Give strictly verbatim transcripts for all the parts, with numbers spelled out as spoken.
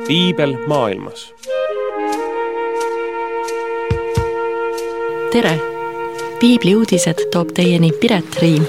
piibel maailmas. Tere! Piibli uudised toob teieni Piret Riim.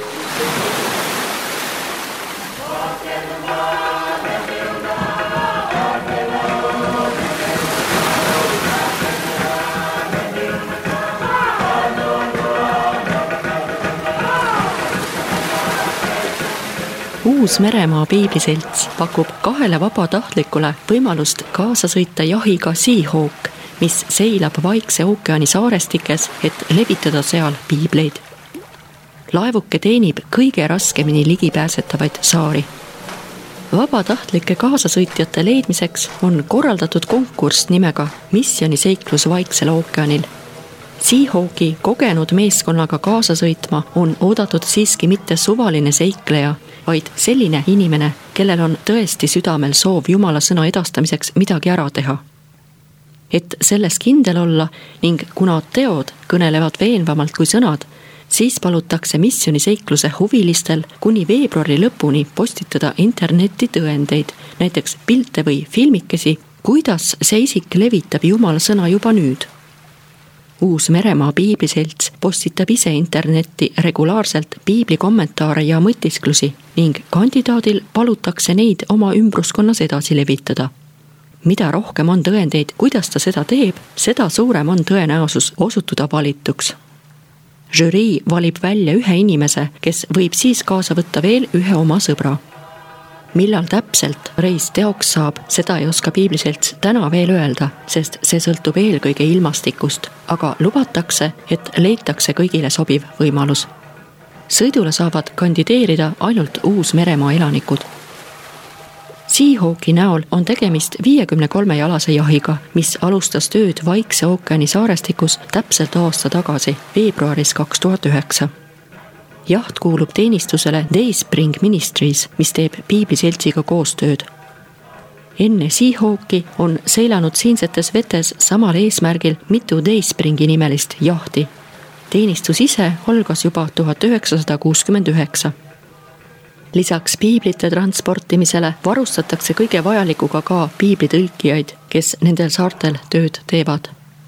Uus-Meremaa piibliselts pakub kahele vabatahtlikule võimalust kaasa sõita jahiga Seahawk, mis seilab Vaikse ookeani saarestikes, et levitada seal piibleid. Laevuke teenib kõige raskemini ligipääsetavaid saari. Vabatahtlike kaasasõitjate leidmiseks on korraldatud konkurss nimega Missiooniseiklus Vaiksel ookeanil. Seahawki kogenud meeskonnaga kaasa sõitma on oodatud siiski mitte suvaline seikleja, vaid selline inimene, kellel on tõesti südamel soov Jumala sõna edastamiseks midagi ära teha. Et selles kindel olla ning kuna teod kõnelevad veenvamalt kui sõnad, siis palutakse missiooniseikluse huvilistel kuni veebruari lõpuni postitada interneti tõendeid, näiteks pilte või filmikesi, kuidas see isik levitab Jumala sõna juba nüüd. Uus-Meremaa piibliselts postitab ise internetti regulaarselt piibli kommentaare ja mõtisklusi ning kandidaadil palutakse neid oma ümbruskonnas edasi levitada. Mida rohkem on tõendeid, kuidas ta seda teeb, seda suurem on tõenäosus osutuda valituks. Žürii valib välja ühe inimese, kes võib siis kaasa võtta veel ühe oma sõbra. Millal täpselt reis teoks saab, seda ei oska piibliselts täna veel öelda, sest see sõltub eelkõige ilmastikust, aga lubatakse, et leitakse kõigile sobiv võimalus. Sõidule saavad kandideerida ainult Uus-Meremaa elanikud. Seahawki näol on tegemist viiekümne kolme jalase jahiga, mis alustas tööd Vaikse ookeani saarestikus täpselt aasta tagasi, veebruaris kaks tuhat üheksa. Jaht kuulub teenistusele Dayspring Ministries, mis teeb piibliseltsiga koostööd. Enne Seahawki on seilanud siinsetes vetes samal eesmärgil mitu Dayspringi nimelist jahti. Teenistus ise algas juba tuhat üheksasada kuuskümmend üheksa. Lisaks piiblite transportimisele varustatakse kõige vajalikuga ka piiblitõlkijaid, kes nendel saartel tööd teevad.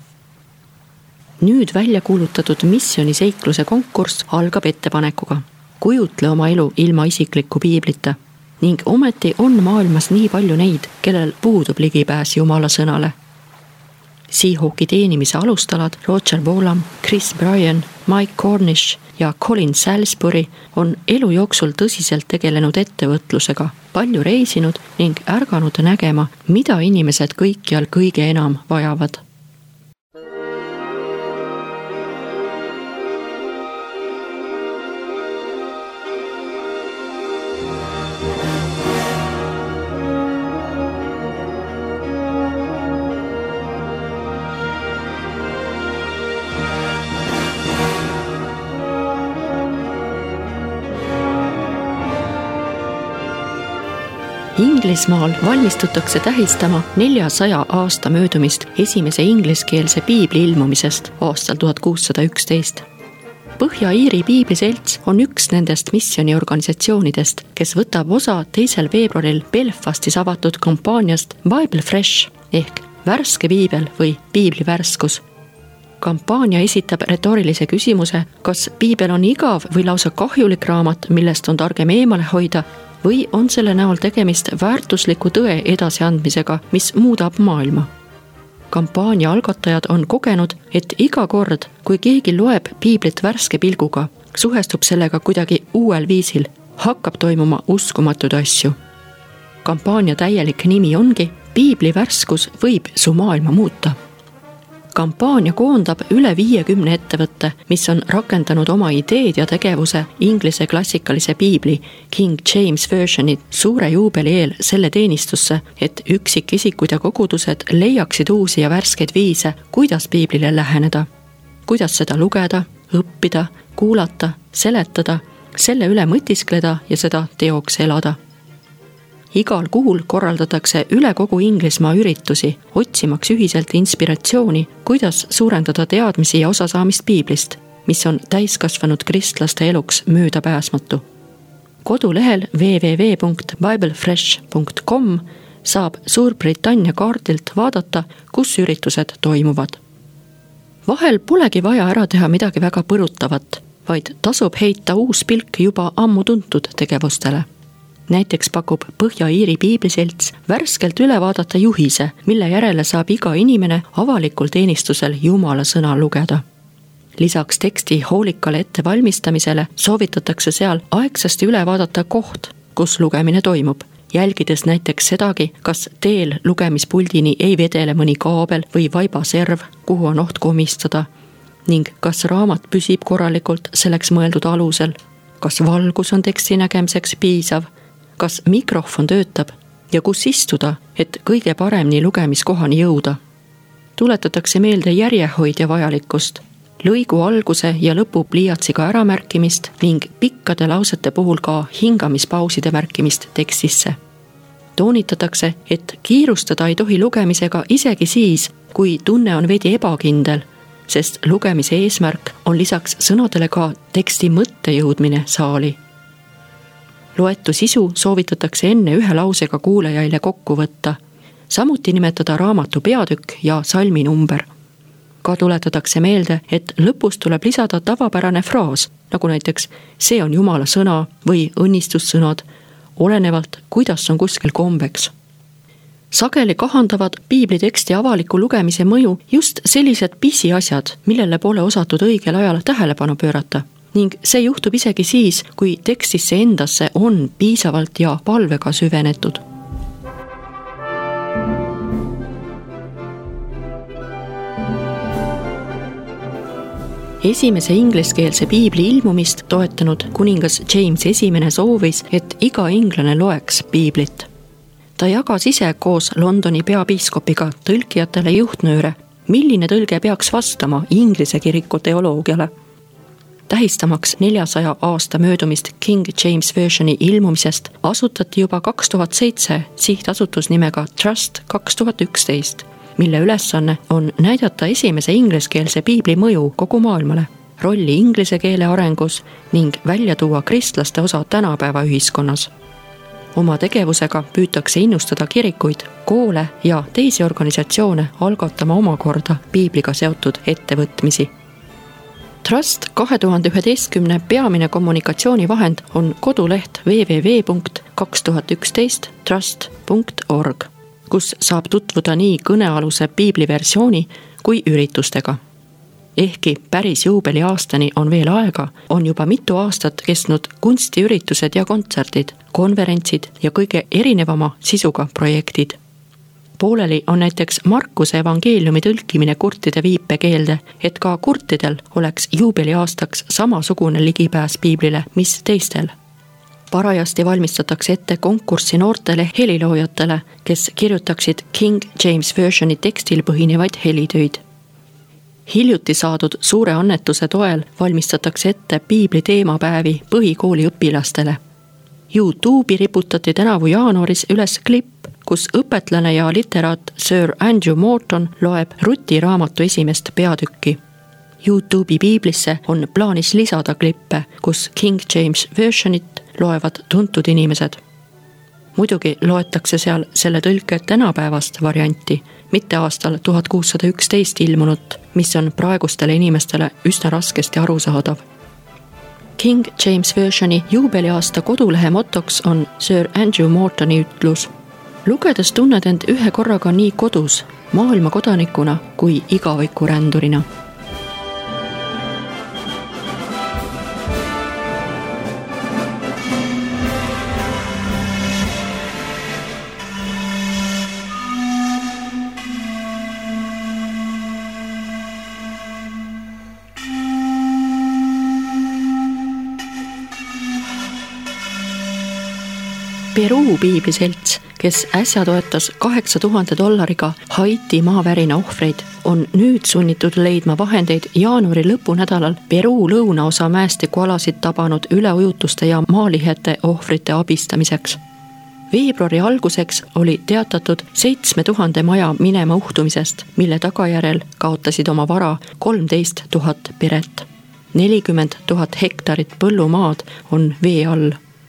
Nüüd välja kuulutatud missiooniseikluse konkurss algab ettepanekuga. Kujutle oma elu ilma isikliku piiblita. Ning ometi on maailmas nii palju neid, kellel puudub ligipääs Jumala sõnale. Seahawki teenimise alustalad Roger Bolam, Chris Bryan, Mike Cornish ja Colin Salisbury on elu jooksul tõsiselt tegelenud ettevõtlusega, palju reisinud ning ärganud nägema, mida inimesed kõikjal kõige enam vajavad. Inglismaal valmistutakse tähistama neljasaja aasta möödumist esimese ingliskeelse piibli ilmumisest aastal tuhat kuussada üksteist. Põhja-Iiri piibliselts on üks nendest missiooniorganisatsioonidest, kes võtab osa teisel veebruaril Belfastis avatud kampaaniast Bible Fresh ehk värske piibel või piibli värskus. Kampaania esitab retoorilise küsimuse, kas piibel on igav või lausa kahjulik raamat, millest on targem eemale hoida, või on selle näol tegemist väärtusliku tõe edasiandmisega, mis muudab maailma. Kampaania algatajad on kogenud, et iga kord, kui keegi loeb piiblit värske pilguga, suhestub sellega kuidagi uuel viisil, hakkab toimuma uskumatud asju. Kampaania täielik nimi ongi Piibli värskus võib su maailma muuta. Kampaania koondab üle viiekümne ettevõtte, mis on rakendanud oma ideed ja tegevuse inglise klassikalise piibli King James Version'i suure juubeli eel selle teenistusse, et üksikisikud ja kogudused leiaksid uusi ja värskeid viise, kuidas piiblile läheneda, kuidas seda lugeda, õppida, kuulata, seletada, selle üle mõtiskleda ja seda teoks elada. Igal kuul korraldatakse üle kogu Inglismaa üritusi, otsimaks ühiselt inspiratsiooni, kuidas suurendada teadmisi ja osasaamist piiblist, mis on täiskasvanud kristlaste eluks möödapääsmatu. Kodulehel w w w punkt bible fresh punkt com saab Suurbritannia kaardilt vaadata, kus üritused toimuvad. Vahel polegi vaja ära teha midagi väga põrutavat, vaid tasub heita uus pilk juba ammu tuntud tegevustele. Näiteks pakub Põhja-Iiri piibliselts värskelt üle vaadata juhise, mille järele saab iga inimene avalikul teenistusel Jumala sõna lugeda. Lisaks teksti hoolikale ettevalmistamisele soovitatakse seal aegsasti üle vaadata koht, kus lugemine toimub, jälgides näiteks sedagi, kas teel lugemispuldini ei vedele mõni kaabel või vaibaserv, kuhu on oht komistada, ning kas raamat püsib korralikult selleks mõeldud alusel, kas valgus on teksti nägemiseks piisav, kas mikrofon töötab ja kus istuda, et kõige paremini lugemiskohani jõuda. Tuletatakse meelde järjehoidja vajalikkust, lõigu alguse ja lõpu pliiatsiga äramärkimist ning pikkade lausete puhul ka hingamispauside märkimist tekstisse. Toonitatakse, et kiirustada ei tohi lugemisega isegi siis, kui tunne on veidi ebakindel, sest lugemise eesmärk on lisaks sõnadele ka teksti mõtte jõudmine saali. Loetu sisu soovitatakse enne ühe lausega kuulajaile kokku võtta, samuti nimetada raamatu peatükk ja salminumber. Ka tuletatakse meelde, et lõpus tuleb lisada tavapärane fraas, nagu näiteks see on Jumala sõna või õnnistussõnad, olenevalt, kuidas on kuskil kombeks. Sageli kahandavad piibliteksti avaliku lugemise mõju just sellised pisiasjad, millele pole osatud õigel ajal tähelepanu pöörata. Ning see juhtub isegi siis, kui tekstisse endasse on piisavalt ja palvega süvenetud. Esimese ingliskeelse piibli ilmumist toetanud kuningas James esimene soovis, et iga inglane loeks piiblit. Ta jagas ise koos Londoni peapiiskopiga tõlkijatele juhtnööre, milline tõlge peaks vastama inglise kiriku teoloogiale. Tähistamaks neljasaja aasta möödumist King James Versioni ilmumisest asutati juba kaks tuhat seitse sihtasutus nimega Trust kaks tuhat üksteist, mille ülesanne on näidata esimese ingliskeelse piibli mõju kogu maailmale, rolli inglise keele arengus ning välja tuua kristlaste osa tänapäeva ühiskonnas. Oma tegevusega püütakse innustada kirikuid, koole ja teisi organisatsioone algatama omakorda piibliga seotud ettevõtmisi. Trust kahe tuhande üheteistkümne peamine kommunikatsioonivahend on koduleht w w w punkt kaks tuhat üksteist trust punkt org, kus saab tutvuda nii kõnealuse piibliversiooni kui üritustega. Ehkki päris juubeli aastani on veel aega, on juba mitu aastat kestnud kunstiüritused ja kontserdid, konverentsid ja kõige erinevama sisuga projektid. Pooleli on näiteks Markuse evangeeliumi tõlkimine kurtide viipekeelde, et ka kurtidel oleks juubeli aastaks samasugune ligipääs piiblile, mis teistel. Parajasti valmistatakse ette konkurssi noortele heliloojatele, kes kirjutaksid King James Versioni tekstil põhinevaid helitöid. Hiljuti saadud suure annetuse toel valmistatakse ette piibli teemapäevi põhikooli õpilastele. YouTube'i riputati tänavu jaanuaris üles klipp, kus õpetlane ja literaat Sir Andrew Morton loeb Ruti raamatu esimest peatükki. YouTube'i piiblisse on plaanis lisada klippe, kus King James Versionit loevad tuntud inimesed. Muidugi loetakse seal selle tõlke tänapäevast varianti, mitte aastal tuhat kuussada üksteist ilmunut, mis on praegustele inimestele üsna raskesti arusaadav. King James Versioni juubeliaasta kodulehe motoks on Sir Andrew Mortoni ütlus: lugedes tunned end ühe korraga nii kodus, maailma kodanikuna kui igaviku rändurina. Peruu piibliselts, kes äsja toetas kaheksa tuhande dollariga Haiti maavärina ohvreid, on nüüd sunnitud leidma vahendeid jaanuari lõpunädalal Peruu lõunaosa mäestikualasid tabanud üleujutuste ja maalihete ohvrite abistamiseks. Veebruari alguseks oli teatatud seitsme tuhande maja minema uhtumisest, mille tagajärel kaotasid oma vara kolmteist tuhat peret. nelikümmend tuhat hektarit põllumaad on vee all.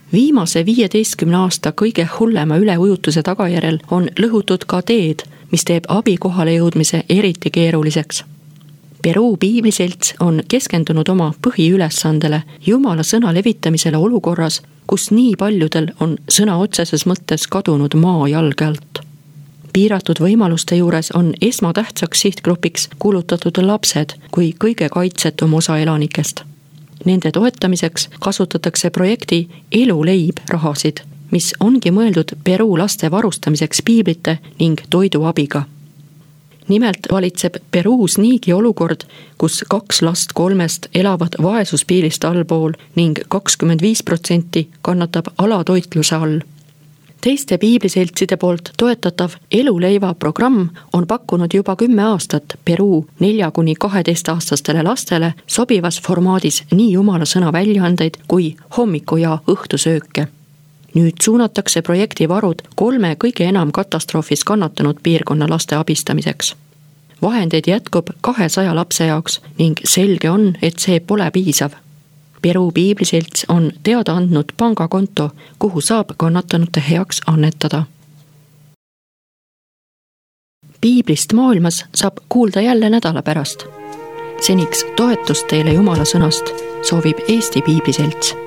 Viimase viieteistkümne aasta kõige hullema üleujutuse tagajärjel on lõhutud ka teed, mis teeb abi kohale jõudmise eriti keeruliseks. Peruu piibliselts on keskendunud oma põhiülesandele Jumala sõna levitamisele olukorras, kus nii paljudel on sõna otseses mõttes kadunud maa jalge alt. Piiratud võimaluste juures on esmatähtsaks sihtgrupiks kuulutatud lapsed kui kõige kaitsetum osa elanikest. Nende toetamiseks kasutatakse projekti Eluleib rahasid, mis ongi mõeldud Peruu laste varustamiseks piiblite ning toiduabiga. Nimelt valitseb Peruus niigi olukord, kus kaks last kolmest elavad vaesuspiirist allpool ning kakskümmend viis protsenti kannatab alatoitluse all. Teiste piibliseltside poolt toetatav Eluleiva programm on pakkunud juba kümme aastat Peruu nelja kuni kaheteist aastastele lastele sobivas formaadis nii Jumala sõna väljaandeid kui hommiku- ja õhtusööke. Nüüd suunatakse projekti varud kolme kõige enam katastroofis kannatanud piirkonna laste abistamiseks. Vahendeid jätkub kahesaja lapse jaoks ning selge on, et see pole piisav. Peruu piibliselts on teada andnud pangakonto, kuhu saab kannatanute heaks annetada. Piiblist maailmas saab kuulda jälle nädala pärast. Seniks toetust teile Jumala sõnast soovib Eesti Piibliselts.